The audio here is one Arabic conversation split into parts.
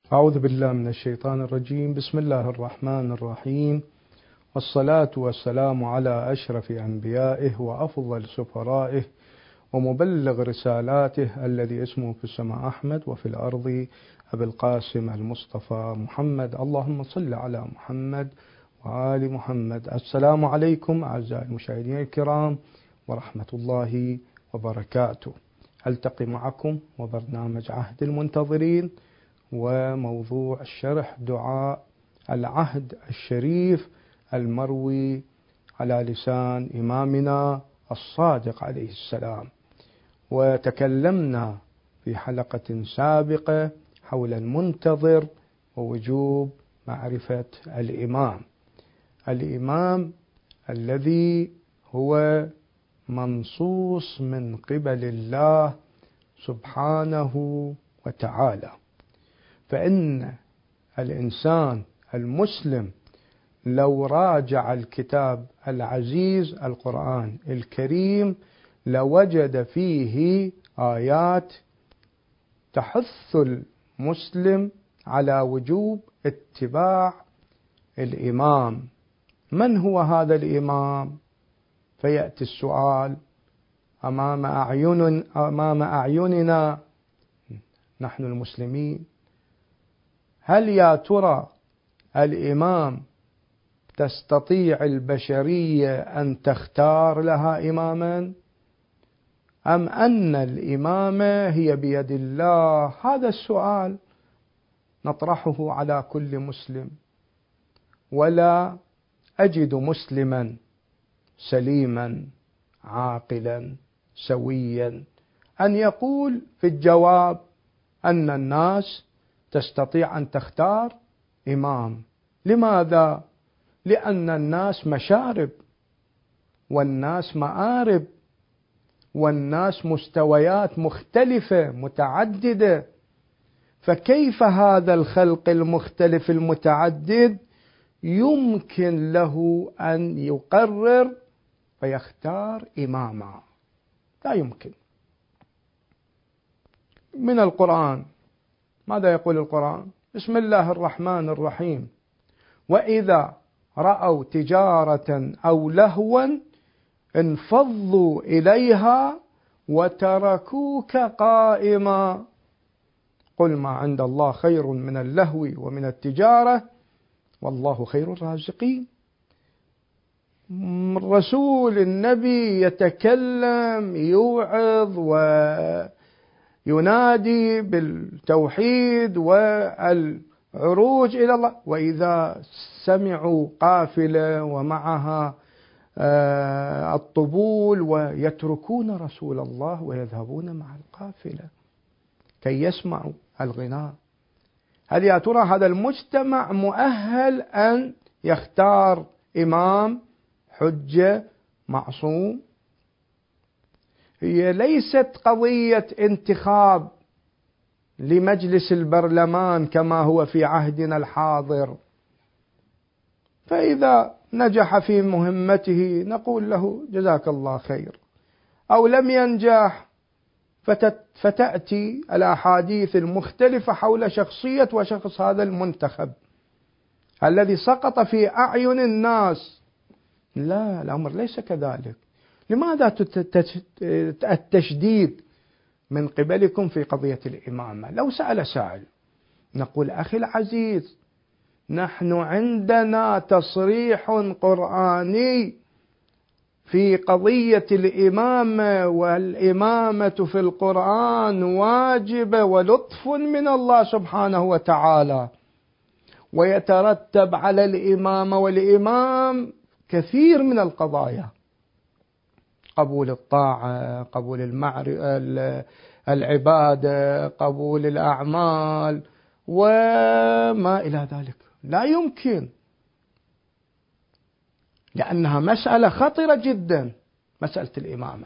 أعوذ بالله من الشيطان الرجيم. بسم الله الرحمن الرحيم، والصلاة والسلام على أشرف أنبيائه وأفضل سفرائه ومبلغ رسالاته الذي اسمه في السماء أحمد وفي الأرض أبي القاسم المصطفى محمد. اللهم صل على محمد وآل محمد. السلام عليكم أعزائي المشاهدين الكرام ورحمة الله وبركاته. ألتقي معكم وبرنامج عهد المنتظرين، وموضوع الشرح دعاء العهد الشريف المروي على لسان إمامنا الصادق عليه السلام. وتكلمنا في حلقة سابقة حول المنتظر ووجوب معرفة الإمام الذي هو منصوص من قبل الله سبحانه وتعالى. فإن الإنسان المسلم لو راجع الكتاب العزيز القرآن الكريم لوجد فيه آيات تحث المسلم على وجوب اتباع الإمام. من هو هذا الإمام؟ فيأتي السؤال أمام أعيننا نحن المسلمين: هل يا ترى الإمام تستطيع البشرية أن تختار لها إماما، أم أن الإمامة هي بيد الله؟ هذا السؤال نطرحه على كل مسلم، ولا أجد مسلما سليما عاقلا سويا أن يقول في الجواب أن الناس تستطيع أن تختار إمام. لماذا؟ لأن الناس مشارب، والناس مآرب، والناس مستويات مختلفة متعددة، فكيف هذا الخلق المختلف المتعدد يمكن له أن يقرر ويختار إماما؟ لا يمكن. من القرآن ماذا يقول القرآن؟ بسم الله الرحمن الرحيم: وإذا رأوا تجارة أو لهوا انفضوا إليها وتركوك قائما قل ما عند الله خير من اللهو ومن التجارة والله خير الرازقين. الرسول النبي يتكلم، يوعظ وينادي بالتوحيد والعروج إلى الله، وإذا سمعوا قافلة ومعها الطبول ويتركون رسول الله ويذهبون مع القافلة كي يسمعوا الغناء. هل يا ترى هذا المجتمع مؤهل أن يختار إمام حجة معصوم؟ هي ليست قضية انتخاب لمجلس البرلمان كما هو في عهدنا الحاضر، فإذا نجح في مهمته نقول له جزاك الله خير، أو لم ينجح فتأتي الأحاديث المختلفة حول شخصية وشخص هذا المنتخب الذي سقط في أعين الناس. لا، الأمر ليس كذلك. لماذا التشديد من قبلكم في قضية الإمامة؟ لو سأل سائل نقول: أخي العزيز، نحن عندنا تصريح قرآني في قضية الإمامة، والإمامة في القرآن واجبة ولطف من الله سبحانه وتعالى، ويترتب على الإمامة والإمام كثير من القضايا: قبول الطاعة، قبول العبادة، قبول الأعمال وما إلى ذلك. لا يمكن، لأنها مسألة خطرة جدا، مسألة الإمامة.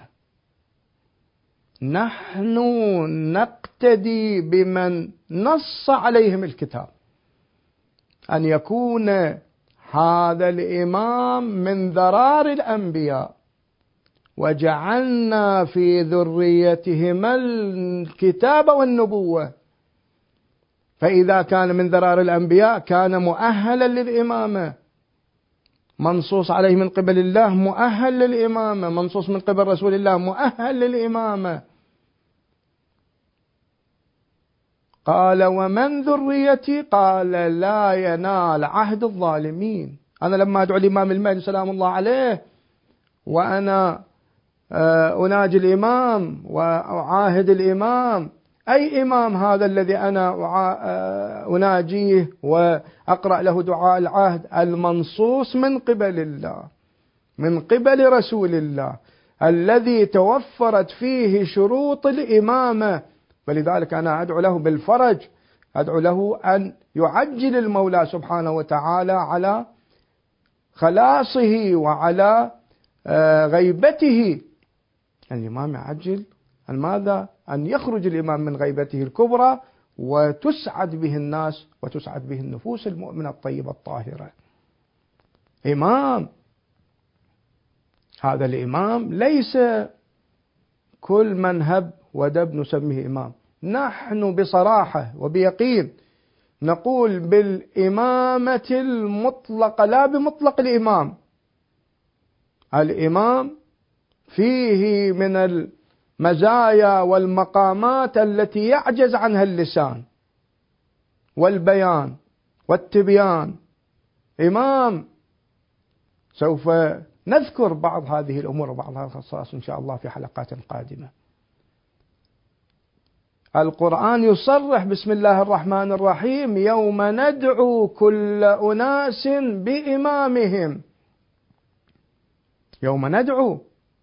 نحن نقتدي بمن نص عليهم الكتاب أن يكون هذا الإمام من ذرار الأنبياء، وجعلنا في ذريتهما الكتاب والنبوة، فإذا كان من ذرار الأنبياء كان مؤهلا للإمامة، منصوص عليه من قبل الله مؤهل للإمامة، منصوص من قبل رسول الله مؤهل للإمامة. قال ومن ذريتي؟ قال لا ينال عهد الظالمين. أنا لما أدعو الإمام المهدي سلام الله عليه وأنا أناجي الإمام وأعاهد الإمام، أي إمام هذا الذي أنا أناجيه وأقرأ له دعاء العهد؟ المنصوص من قبل الله، من قبل رسول الله، الذي توفرت فيه شروط الإمامة. فلذلك أنا أدعو له بالفرج، أدعو له أن يعجل المولى سبحانه وتعالى على خلاصه وعلى غيبته. الإمام يعجل ماذا؟ أن يخرج الإمام من غيبته الكبرى وتسعد به الناس وتسعد به النفوس المؤمنة الطيبة الطاهرة. إمام، هذا الإمام ليس كل من هب ودب نسميه إمام. نحن بصراحة وبيقين نقول بالإمامة المطلقة لا بمطلق الإمام. الإمام فيه من المزايا والمقامات التي يعجز عنها اللسان والبيان والتبيان. إمام، سوف نذكر بعض هذه الأمور وبعض هذه الخصائص إن شاء الله في حلقات قادمة. القرآن يصرح بسم الله الرحمن الرحيم يوم ندعو كل أناس بإمامهم. يوم ندعو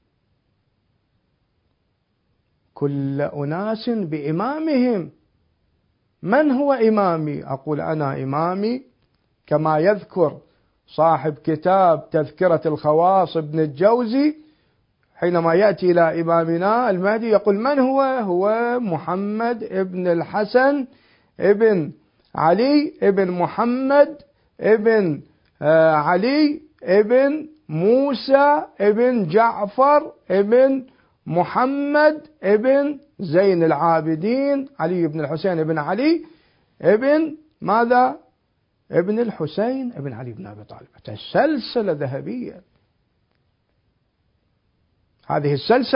كل أناس بإمامهم. من هو إمامي؟ أقول أنا إمامي كما يذكر صاحب كتاب تذكرة الخواص ابن الجوزي حينما يأتي إلى إمامنا المهدي يقول من هو؟ هو محمد ابن الحسن ابن علي ابن محمد ابن علي ابن موسى ابن جعفر ابن محمد ابن زين العابدين علي بن الحسين ابن علي ابن ماذا؟ ابن الحسين ابن علي بن أبي طالب. السلسلة ذهبية. هذه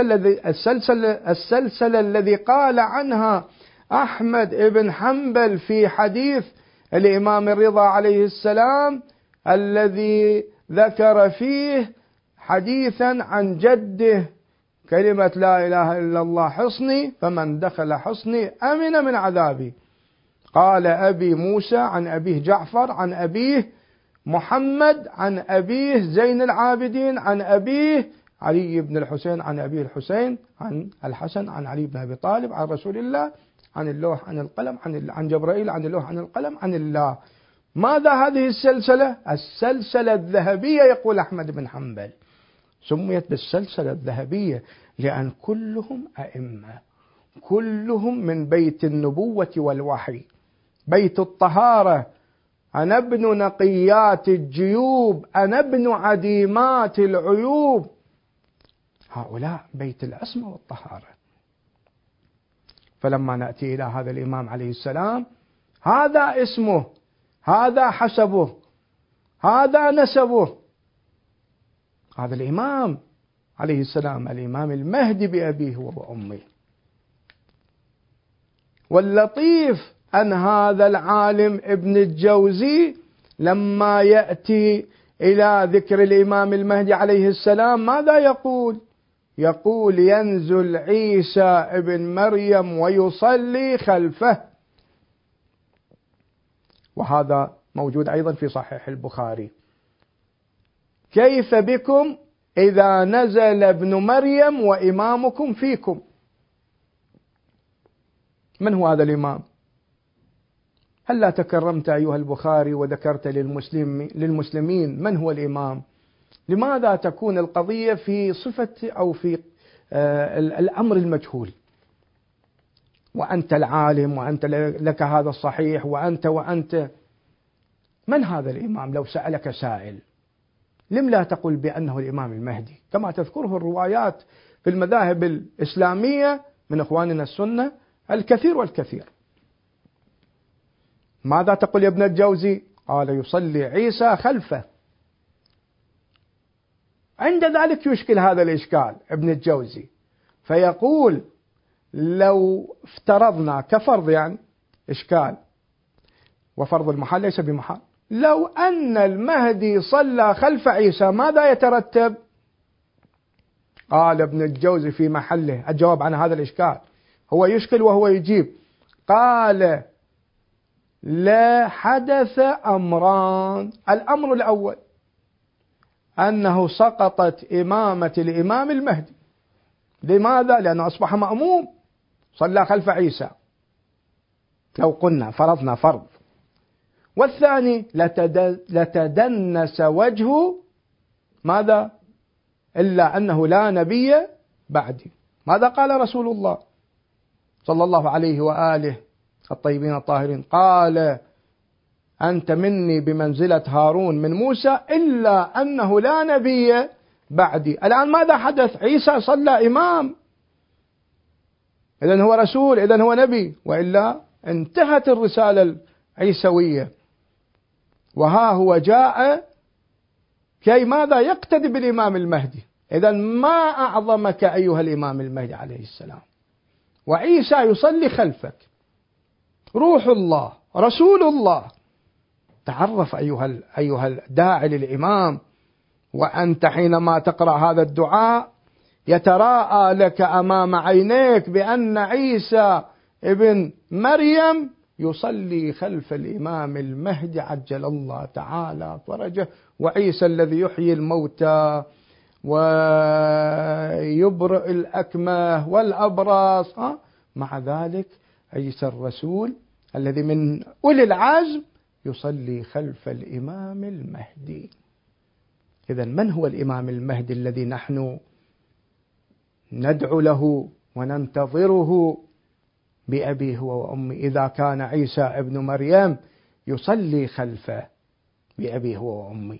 السلسلة الذي قال عنها أحمد بن حنبل في حديث الإمام الرضا عليه السلام الذي ذكر فيه حديثا عن جده كلمة لا إله إلا الله حصني فمن دخل حصني أمن من عذابي. قال أبي موسى عن أبيه جعفر عن أبيه محمد عن أبيه زين العابدين عن أبيه علي بن الحسين عن أبيه الحسين عن الحسن عن علي بن أبي طالب عن رسول الله عن اللوح عن القلم عن جبرائيل عن اللوح عن القلم عن الله. ماذا هذه السلسلة؟ السلسلة الذهبية. يقول أحمد بن حنبل سميت بالسلسلة الذهبية لأن كلهم أئمة، كلهم من بيت النبوة والوحي، بيت الطهارة. أنا ابن نقيات الجيوب، أنا ابن عديمات العيوب. هؤلاء بيت العصمة والطهارة. فلما نأتي إلى هذا الإمام عليه السلام هذا اسمه، هذا حسبه، هذا نسبه. هذا الإمام عليه السلام الإمام المهدي بأبيه وأمه. واللطيف أن هذا العالم ابن الجوزي لما يأتي إلى ذكر الإمام المهدي عليه السلام ماذا يقول؟ يقول ينزل عيسى ابن مريم ويصلي خلفه. وهذا موجود أيضا في صحيح البخاري. كيف بكم إذا نزل ابن مريم وإمامكم فيكم؟ من هو هذا الإمام؟ هل تكرمت أيها البخاري وذكرت للمسلمين من هو الإمام؟ لماذا تكون القضية في صفة أو في الأمر المجهول؟ وأنت العالم وأنت لك هذا الصحيح وأنت من هذا الإمام؟ لو سألك سائل لم لا تقل بأنه الإمام المهدي كما تذكره الروايات في المذاهب الإسلامية من إخواننا السنة الكثير والكثير. ماذا تقول يا ابن الجوزي؟ قال يصلي عيسى خلفه. عند ذلك يشكل هذا الإشكال ابن الجوزي، فيقول لو افترضنا كفرض، يعني إشكال وفرض المحال ليس بمحال، لو أن المهدي صلى خلف عيسى ماذا يترتب؟ قال ابن الجوزي في محله الجواب عن هذا الإشكال، هو يشكل وهو يجيب. قال لا حدث أمران. الأمر الأول أنه سقطت إمامة الإمام المهدي. لماذا؟ لأنه أصبح مأموم، صلى خلف عيسى لو قلنا فرضنا فرض. والثاني لتدنس وجهه، ماذا؟ إلا أنه لا نبي بعدي. ماذا قال رسول الله صلى الله عليه وآله الطيبين الطاهرين؟ قال أنت مني بمنزلة هارون من موسى إلا أنه لا نبي بعدي. الآن ماذا حدث؟ عيسى صلى إمام، إذن هو رسول، إذن هو نبي، وإلا انتهت الرسالة العيسوية. وها هو جاء كي ماذا؟ يقتدي بالإمام المهدي. إذن ما أعظمك أيها الإمام المهدي عليه السلام، وعيسى يصلي خلفك، روح الله رسول الله. تعرف أيها الداعي للإمام، وأنت حينما تقرأ هذا الدعاء يتراءى لك أمام عينيك بأن عيسى ابن مريم يصلي خلف الإمام المهدي عجل الله تعالى فرجه، وعيسى الذي يحيي الموتى ويبرئ الأكمه والأبرص. مع ذلك عيسى الرسول الذي من أولي العزم يصلي خلف الإمام المهدي. إذن من هو الإمام المهدي الذي نحن ندعو له وننتظره بأبيه وأمي، إذا كان عيسى ابن مريم يصلي خلفه بأبيه وأمي؟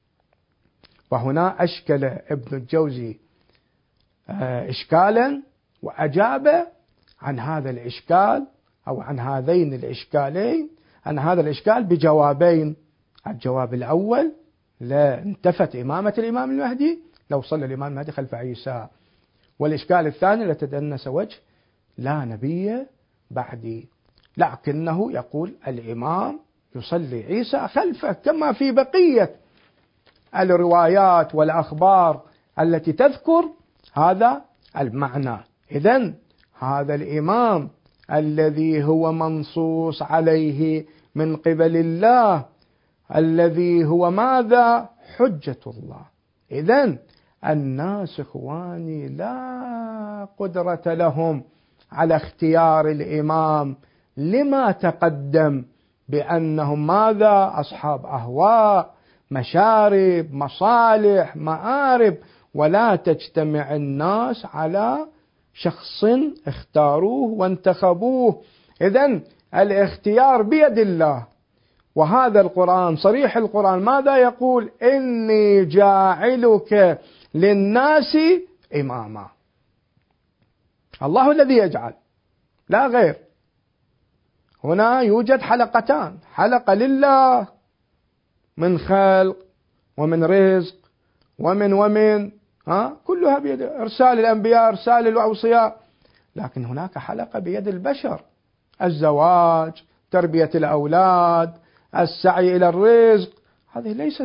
وهنا أشكل ابن الجوزي إشكالا، وأجاب عن هذا الإشكال أو عن هذين الإشكالين، عن هذا الإشكال بجوابين. الجواب الأول لا انتفت إمامة الإمام المهدي لو صلى الإمام المهدي خلف عيسى، والإشكال الثاني لتدنس وجه لا نبي بعدي، لكنه يقول الإمام يصلي عيسى خلفه كما في بقية الروايات والأخبار التي تذكر هذا المعنى. إذن هذا الإمام الذي هو منصوص عليه من قبل الله، الذي هو ماذا؟ حجة الله. إذن الناس إخواني لا قدرة لهم على اختيار الإمام لما تقدم بأنهم ماذا؟ أصحاب أهواء، مشارب، مصالح، مآرب، ولا تجتمع الناس على شخص اختاروه وانتخبوه. إذن الاختيار بيد الله. وهذا القرآن صريح، القرآن ماذا يقول؟ إني جاعلك للناس إماما. الله الذي يجعل لا غير. هنا يوجد حلقتان، حلقة لله من خلق ومن رزق ومن كلها بيد، إرسال الأنبياء، إرسال الأوصياء. لكن هناك حلقة بيد البشر، الزواج، تربية الأولاد، السعي إلى الرزق. هذه ليست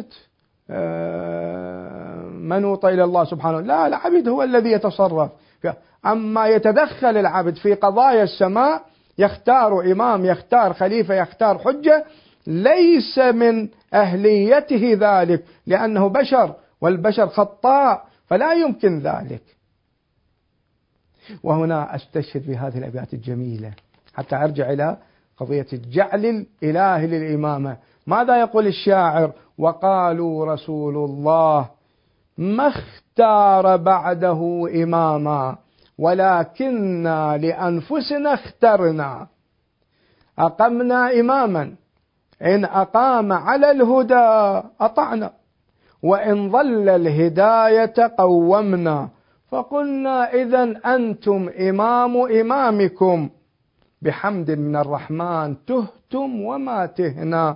منوطة إلى الله سبحانه، لا، العبد هو الذي يتصرف. أما يتدخل العبد في قضايا السماء، يختار إمام، يختار خليفة، يختار حجة، ليس من أهليته ذلك، لأنه بشر والبشر خطاء، فلا يمكن ذلك. وهنا أستشهد بهذه الأبيات الجميلة حتى أرجع إلى قضية الجعل الإلهي للإمامة. ماذا يقول الشاعر؟ وقالوا رسول الله ما اختار بعده إماما ولكننا لأنفسنا اخترنا، أقمنا إماما إن أقام على الهدى أطعنا، وإن ضل الهداية قومنا، فقلنا إذن أنتم إمام إمامكم، بحمد من الرحمن تهتم وما تهنا،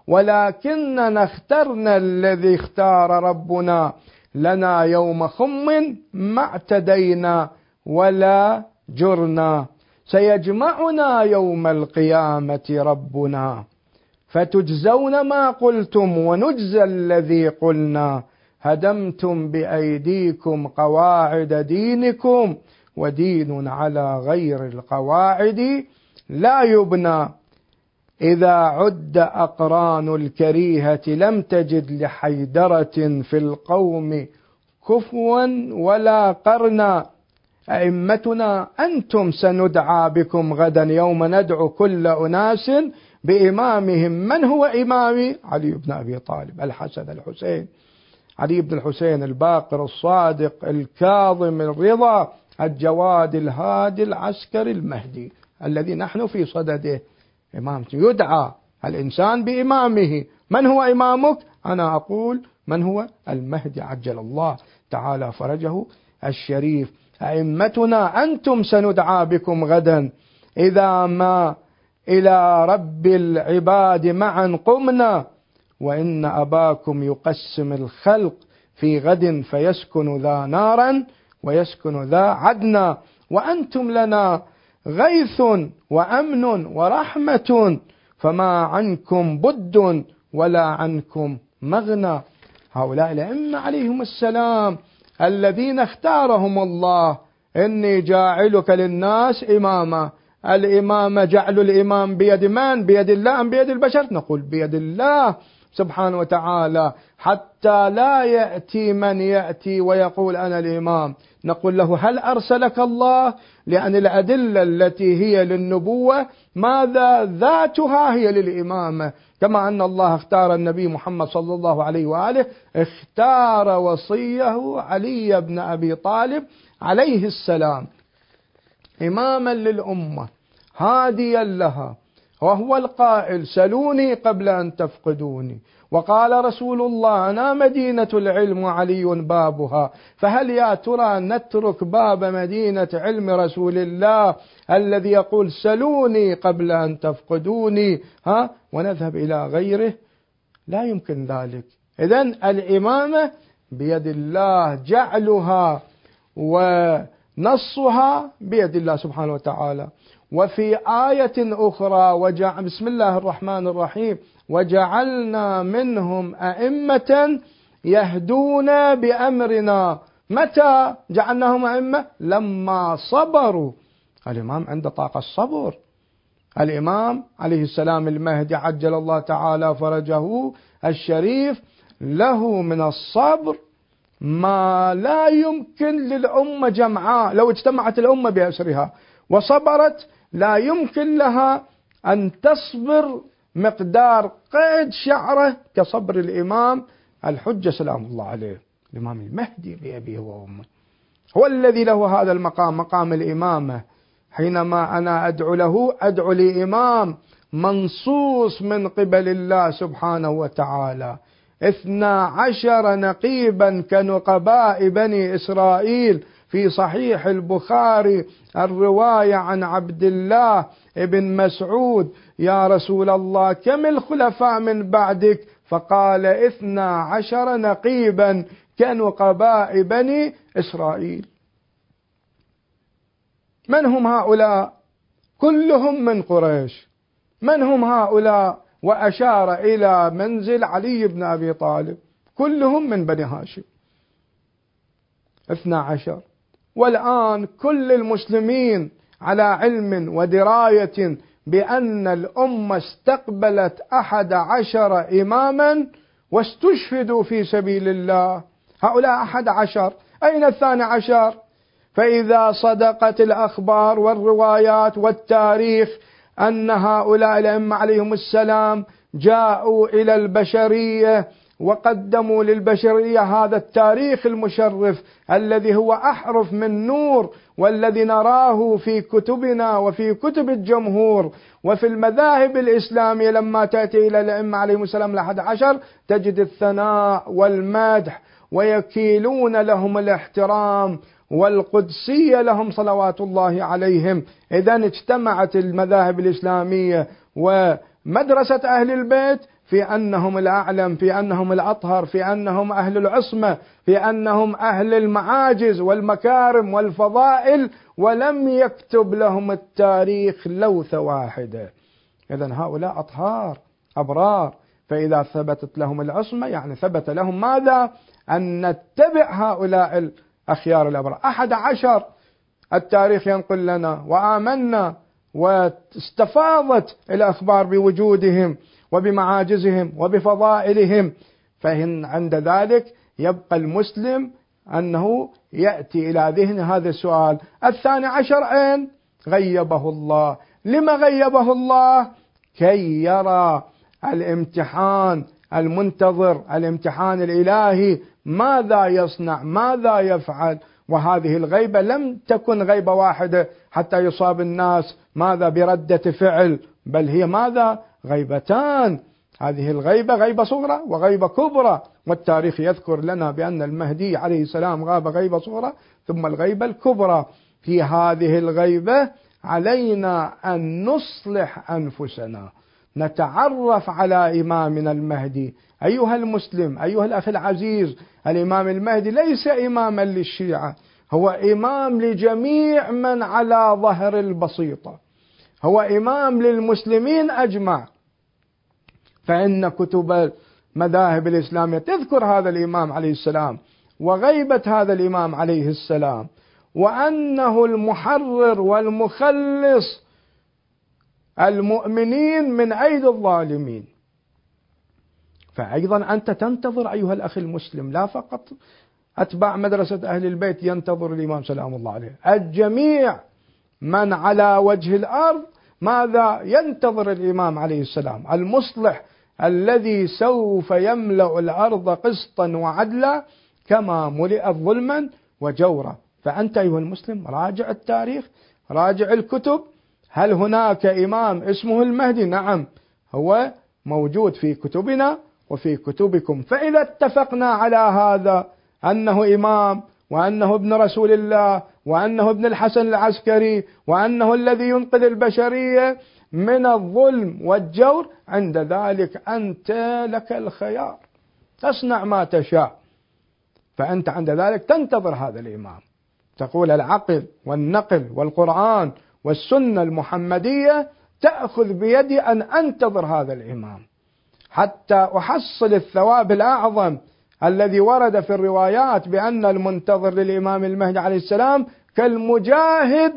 ولكننا اخترنا الذي اختار ربنا لنا يوم خم ما اعتدينا ولا جرنا، سيجمعنا يوم القيامة ربنا فتجزون ما قلتم ونجزى الذي قلنا، هدمتم بأيديكم قواعد دينكم ودين على غير القواعد لا يبنى، إذا عد أقران الكريهة لم تجد لحيدرة في القوم كفوا ولا قرنا، أئمتنا أنتم سندعى بكم غدا يوم ندعو كل أناس بإمامهم، من هو إمامي؟ علي بن أبي طالب، الحسن الحسين، علي بن الحسين الباقر الصادق الكاظم الرضا الجواد الهادي العسكري المهدي الذي نحن في صدده. إمام يدعى الإنسان بإمامه. من هو إمامك؟ أنا أقول من هو؟ المهدي عجل الله تعالى فرجه الشريف. أئمتنا أنتم سندعى بكم غدا إذا ما إلى رب العباد معا قمنا، وإن أباكم يقسم الخلق في غد فيسكن ذا نارا ويسكن ذا عدنا، وأنتم لنا غيث وأمن ورحمة، فما عنكم بد ولا عنكم مغنى. هؤلاء الأئمة عليهم السلام الذين اختارهم الله، إني جاعلك للناس إماما. الإمام جعل الإمام بيد من؟ بيد الله أم بيد البشر؟ نقول بيد الله سبحانه وتعالى، حتى لا يأتي من يأتي ويقول أنا الإمام، نقول له هل أرسلك الله؟ لأن الأدلة التي هي للنبوة ماذا؟ ذاتها هي للإمامة، كما أن الله اختار النبي محمد صلى الله عليه وآله، اختار وصيه علي بن أبي طالب عليه السلام إماما للأمة هاديا لها، وهو القائل سلوني قبل أن تفقدوني، وقال رسول الله أنا مدينة العلم وعلي بابها، فهل يا ترى نترك باب مدينة علم رسول الله الذي يقول سلوني قبل أن تفقدوني ونذهب إلى غيره؟ لا يمكن ذلك. إذن الإمامة بيد الله، جعلها ونصها بيد الله سبحانه وتعالى. وفي آية أخرى بسم الله الرحمن الرحيم وجعلنا منهم أئمة يهدون بأمرنا. متى جعلناهم أئمة؟ لما صبروا. الإمام عنده طاقة الصبر. الإمام عليه السلام المهدي عجل الله تعالى فرجه الشريف له من الصبر ما لا يمكن للأمة جمعاء، لو اجتمعت الأمة بأسرها وصبرت لا يمكن لها أن تصبر مقدار قيد شعره كصبر الإمام الحجة سلام الله عليه، الإمام المهدي بأبيه وأمه، هو الذي له هذا المقام، مقام الإمامة. حينما أنا أدعو له أدعو لإمام منصوص من قبل الله سبحانه وتعالى، 12 نقيبا كنقباء بني إسرائيل. في صحيح البخاري الرواية عن عبد الله بن مسعود يا رسول الله كم الخلفاء من بعدك؟ فقال 12 نقيبا كنقباء بني إسرائيل. من هم هؤلاء؟ كلهم من قريش. من هم هؤلاء؟ وأشار إلى منزل علي بن أبي طالب، كلهم من بني هاشم 12. والآن كل المسلمين على علم ودراية بأن الأمة استقبلت 11 إماما واستشهدوا في سبيل الله. هؤلاء 11، أين 12؟ فإذا صدقت الأخبار والروايات والتاريخ أن هؤلاء الأئمة عليهم السلام جاءوا إلى البشرية وقدموا للبشرية هذا التاريخ المشرف الذي هو أحرف من نور، والذي نراه في كتبنا وفي كتب الجمهور وفي المذاهب الإسلامية. لما تأتي إلى الأئمة عليهم السلام 11 تجد الثناء والمدح ويكيلون لهم الاحترام والقدسية لهم صلوات الله عليهم. إذن اجتمعت المذاهب الإسلامية ومدرسة أهل البيت في أنهم الأعلم، في أنهم الأطهر، في أنهم أهل العصمة، في أنهم أهل المعاجز والمكارم والفضائل، ولم يكتب لهم التاريخ لوثة واحدة. إذن هؤلاء أطهار أبرار، فإذا ثبتت لهم العصمة يعني ثبت لهم ماذا؟ أن نتبع هؤلاء الأخيار الأبرار. 11 التاريخ ينقل لنا وآمنا، واستفاضت الأخبار بوجودهم وبمعاجزهم وبفضائلهم. فإن عند ذلك يبقى المسلم أنه يأتي إلى ذهن هذا السؤال: 12 أين؟ غيبه الله. لما غيبه الله؟ كي يرى الامتحان المنتظر، الامتحان الإلهي، ماذا يصنع، ماذا يفعل. وهذه الغيبة لم تكن غيبة واحدة حتى يصاب الناس ماذا بردة فعل، بل هي ماذا؟ غيبتان. هذه الغيبة غيبة صغرى وغيبة كبرى، والتاريخ يذكر لنا بأن المهدي عليه السلام غاب غيبة صغرى ثم الغيبة الكبرى. في هذه الغيبة علينا أن نصلح أنفسنا، نتعرف على إمامنا المهدي. أيها المسلم، أيها الأخ العزيز، الإمام المهدي ليس إماما للشيعة، هو إمام لجميع من على ظهر البسيطة، هو إمام للمسلمين أجمع. فإن كتب المذاهب الإسلامية تذكر هذا الإمام عليه السلام وغيبة هذا الإمام عليه السلام، وأنه المحرر والمخلص المؤمنين من أيدي الظالمين. فأيضا أنت تنتظر أيها الأخ المسلم، لا فقط أتباع مدرسة أهل البيت ينتظر الإمام سلام الله عليه، الجميع من على وجه الأرض ماذا ينتظر الإمام عليه السلام؟ المصلح الذي سوف يملأ الأرض قسطا وعدلا كما ملئت ظلما وجورا. فأنت أيها المسلم راجع التاريخ، راجع الكتب. هل هناك إمام اسمه المهدي؟ نعم، هو موجود في كتبنا وفي كتبكم. فإذا اتفقنا على هذا أنه إمام، وأنه ابن رسول الله، وأنه ابن الحسن العسكري، وأنه الذي ينقذ البشرية من الظلم والجور، عند ذلك أنت لك الخيار، تصنع ما تشاء. فأنت عند ذلك تنتظر هذا الإمام، تقول العقل والنقل والقرآن والسنة المحمدية تأخذ بيدي أن أنتظر هذا الإمام حتى أحصل الثواب الأعظم الذي ورد في الروايات بأن المنتظر للإمام المهدي عليه السلام كالمجاهد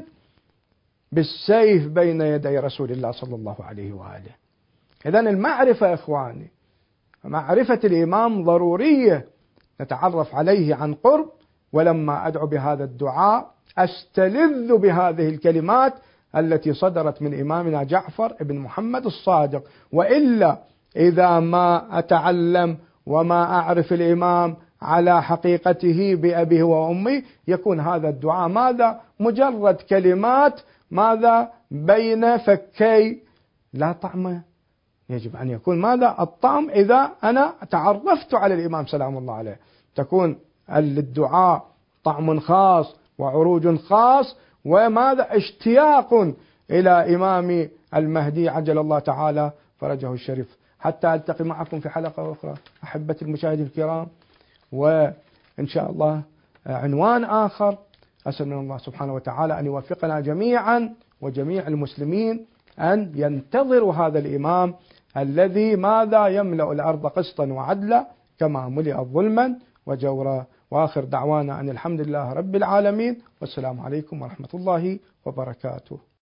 بالسيف بين يدي رسول الله صلى الله عليه وآله. إذن المعرفة إخواني، معرفة الإمام ضرورية نتعرف عليه عن قرب. ولما أدعو بهذا الدعاء أستلذ بهذه الكلمات التي صدرت من إمامنا جعفر بن محمد الصادق. وإلا إذا ما أتعلم وما أعرف الإمام على حقيقته بأبيه وأمي، يكون هذا الدعاء ماذا؟ مجرد كلمات ماذا؟ بين فكي لا طعم. يجب أن يكون ماذا؟ الطعم. إذا أنا تعرفت على الإمام سلام الله عليه تكون للدعاء طعم خاص وعروج خاص، وماذا؟ اشتياق إلى إمام المهدي عجل الله تعالى فرجه الشريف. حتى ألتقي معكم في حلقة أخرى أحبتي المشاهدين الكرام، وإن شاء الله عنوان آخر. أسأل من الله سبحانه وتعالى أن يوفقنا جميعا وجميع المسلمين أن ينتظروا هذا الإمام الذي ماذا؟ يملأ الأرض قسطا وعدلا كما ملئت ظلما وجورا. وآخر دعوانا أن الحمد لله رب العالمين، والسلام عليكم ورحمة الله وبركاته.